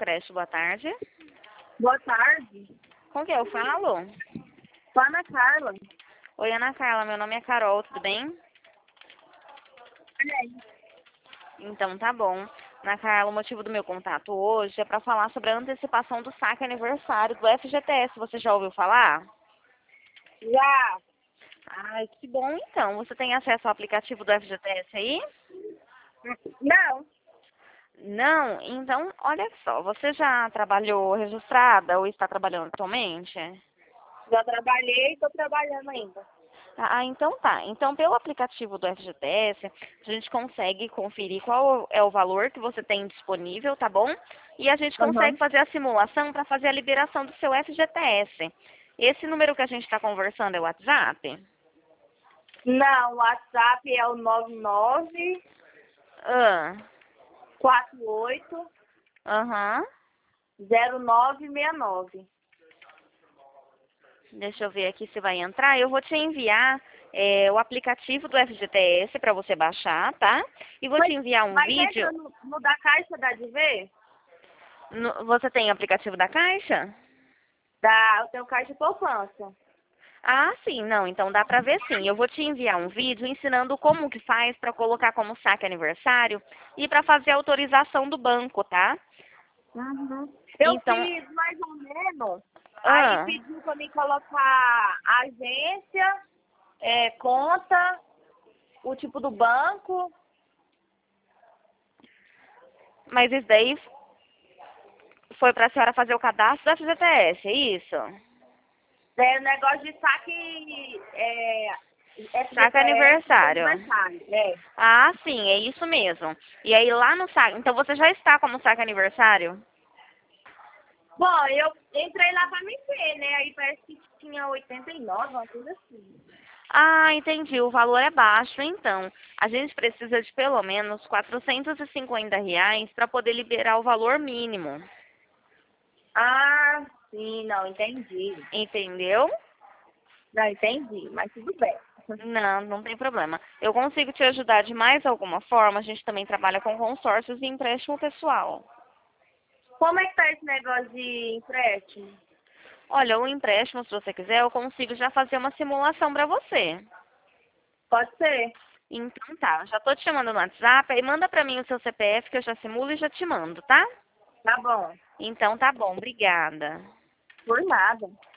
creche, boa tarde. Boa tarde. Com quem eu falo? Sou Ana Carla. Oi, Ana Carla, meu nome é Carol, tudo bem? Olha aí. Então tá bom. Ana Carla, o motivo do meu contato hoje é para falar sobre a antecipação do saque aniversário do FGTS. Você já ouviu falar? Já. Ai, que bom então. Você tem acesso ao aplicativo do FGTS aí? Não. Não? Então, olha só, você já trabalhou registrada ou está trabalhando atualmente? Já trabalhei e estou trabalhando ainda. Ah, então tá. Então, pelo aplicativo do FGTS, a gente consegue conferir qual é o valor que você tem disponível, tá bom? E a gente consegue Uhum. fazer a simulação para fazer a liberação do seu FGTS. Esse número que a gente está conversando é o WhatsApp? Não, o WhatsApp é o Ah, 99480969. aham. Deixa eu ver aqui se vai entrar. Eu vou te enviar o aplicativo do FGTS para você baixar, tá? E vou te enviar um Mas vídeo. entra no da Caixa da DV? Você tem aplicativo da Caixa? Eu tenho Caixa Poupança. Ah, sim, não, então dá pra ver sim. Eu vou te enviar um vídeo ensinando como que faz para colocar como saque aniversário e para fazer a autorização do banco, tá? Uhum. Eu Então, fiz mais ou menos, aí ah, pediu para mim colocar agência, conta, o tipo do banco. mas isso daí foi para a senhora fazer o cadastro da FGTS, é isso? É negócio de saque Saque FGTS de aniversário. aniversário. Ah, sim, é isso mesmo. E aí lá no saque, então você já está como saque aniversário? Bom, eu entrei lá para me ver, né? Aí parece que tinha 89, uma coisa assim. Ah, entendi. O valor é baixo, então. A gente precisa de pelo menos R$ 450 para poder liberar o valor mínimo. Ah, sim, não, entendi. Entendeu? Não, entendi, mas tudo bem. Não, não tem problema. Eu consigo te ajudar de mais alguma forma. A gente também trabalha com consórcios e empréstimo pessoal. Como é que tá esse negócio de empréstimo? Olha, o empréstimo, se você quiser, eu consigo já fazer uma simulação para você. Pode ser? Então tá, já tô te chamando no WhatsApp, aí manda pra mim o seu CPF que eu já simulo e já te mando, tá? Tá bom. Então tá bom, obrigada. Por nada.